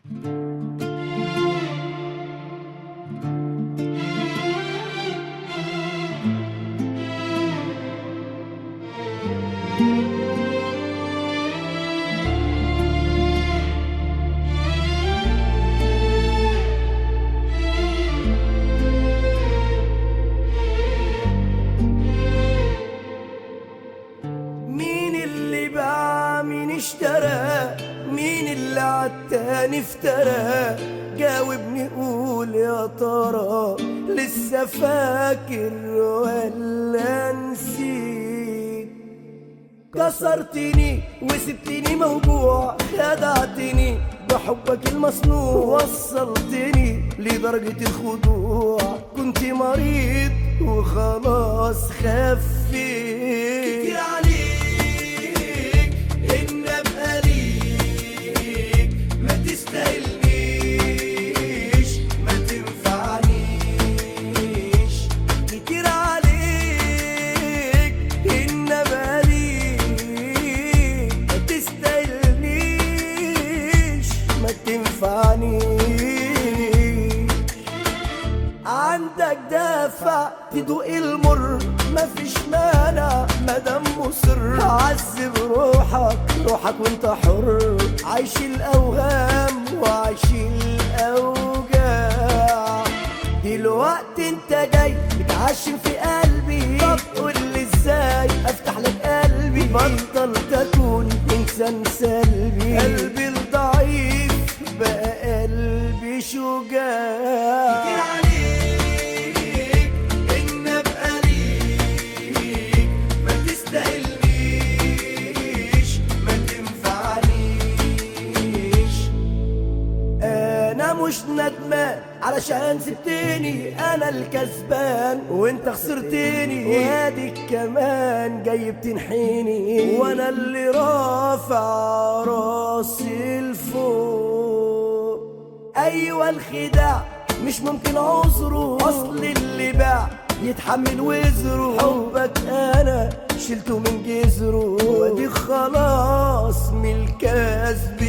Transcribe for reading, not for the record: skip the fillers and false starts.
مين اللي باع مين اشترى، مين اللي عالتاني افترى؟ جاوبني قول يا ترى، لسه فاكر ولا نسيت؟ كسرتني وسبتني موجوع، خدعتني بحبك المصنوع، وصلتني لدرجة الخضوع، كنت مريض وخلاص خفيت. كتير عليك إن أبقى ليك، ما تستاهلنيش ما تنفعنيش. كتير عليك إن أبقى ليك، ما تستاهلنيش ما تنفعنيش. عندك دافع تدوق المر، مفيش مانع مادام مصر. عذب روحك وانت حر، عايش الاوهام وعايش الاوجاع. دلوقتي انت جاي بتعشم في قلبي، طب قولي ازاي افتح لك قلبي؟ بطل تكون انسان سلبي، قلبي الضعيف بقى قلبي شجاع. كتير عليك إن أبقى ليك، ما تستاهلنيش ما تنفعنيش. أنا مش ندمان علشان سبتني، أنا الكسبان وأنت خسرتني، واديك كمان جاي بتنحيني، وأنا اللي رافع راسي لفوق. أيوة الخداع مش ممكن عذره، أصل اللي باع يتحمل وزره. حبك أنا شلته من جذره، وادي خلاص من الكسب